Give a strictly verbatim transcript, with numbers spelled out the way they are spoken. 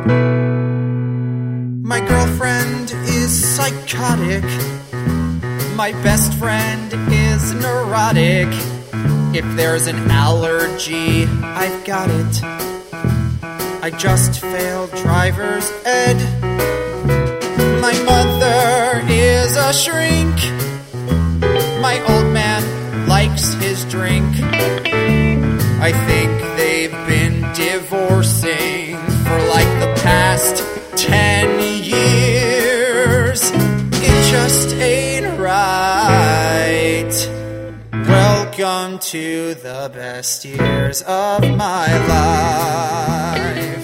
My girlfriend is psychotic. My best friend is neurotic. If there's an allergy, I've got it. I just failed driver's ed. My mother is a shrink. My old man likes his drink. I think they've been divorcing for like the past ten years. It just ain't right. Welcome to the best years of my life.